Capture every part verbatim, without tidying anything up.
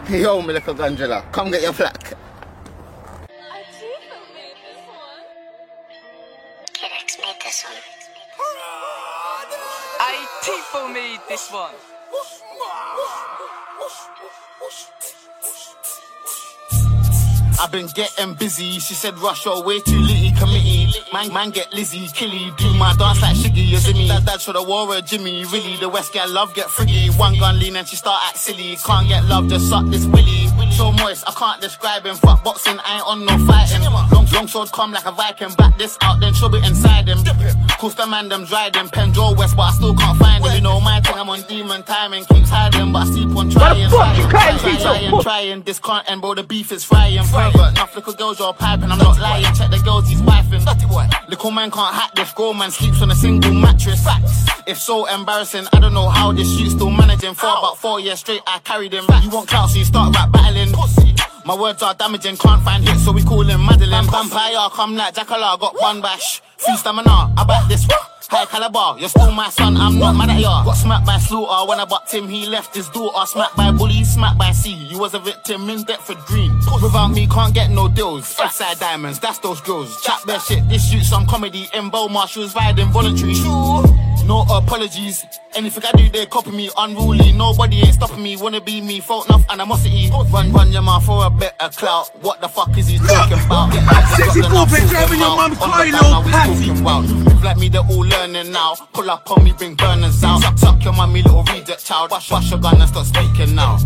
Yo, Milika Gangela, come get your plaque. I Tifa made this one. Kidx made this one. I Tifo made this one. I've been getting busy, she said rush your way too litty committee. Man, man get Lizzie, killy, do my dance like Shiggy, you see me? That dad should have wore a Jimmy, really, the West get love, get friggy. One gun lean and she start act silly, can't get love, just suck this willy. So moist, I can't describe him, fuck boxing, I ain't on no fighting. Long, long sword come like a Viking, back this out, then shove it inside him. Course the man them dried him, Pendro West, but I still can't find him. You know my thing, I'm on demon timing, keeps hiding, but I keep on trying. Trying, trying, trying, this can't end, bro, the beef is frying. But enough little girls you're piping, I'm not lying. Check the girls he's wifing. Little man can't hack this, grown man sleeps on a single mattress. If so embarrassing, I don't know how this shit still managing. For about four years straight I carried him. You want clout so you start rap battling. My words are damaging, can't find hits so we call him Madeline. Vampire come like Jackala, got one bash. Free stamina, I back this. High caliber, you're still my son, I'm not mad at ya. Got smacked by Slaughter when I bucked him, he left his daughter. Smacked by Bully, smacked by C. You was a victim in Deptford Green. Without me, can't get no deals. Outside diamonds, that's those girls. Chat their shit, this shoots some comedy. In Bow Marshall's riding voluntary. No apologies. Anything I do, they copy me. Unruly, nobody ain't stopping me. Wanna be me, fault enough animosity. Run, run your mouth for a bit of clout. What the fuck is he talking about? Sexy four-pin driving your mum's car, you little patty. Move like me, they're all learning now. Pull up on me, bring burners out. Suck, suck your mummy, little reject child. Wash, wash your gun and start speaking now.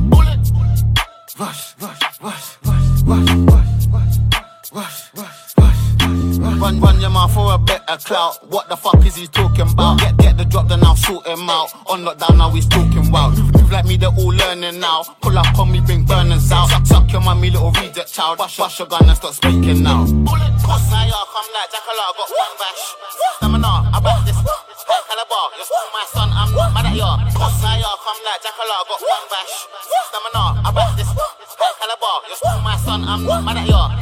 Rush, rush, rush, rush, rush, rush, rush, rush, rush. Run, run your mouth for a bit of clout. What the fuck is he talking about? Get, get the drop, then I'll sort him out. On lockdown, now he's talking wild. Move like me, they're all learning now. Pull up on me, bring burners out. Suck, suck your mummy, little reject child. Wash, wash your gun and start speaking now. Cause now y'all come like Jackala, got one bash. Stamina, I back this. High caliber, you're still my son, I'm not mad at ya. Cause now y'all come like Jackala, got one bash. Stamina, I back this. High caliber, you're still my son, I'm not mad at ya.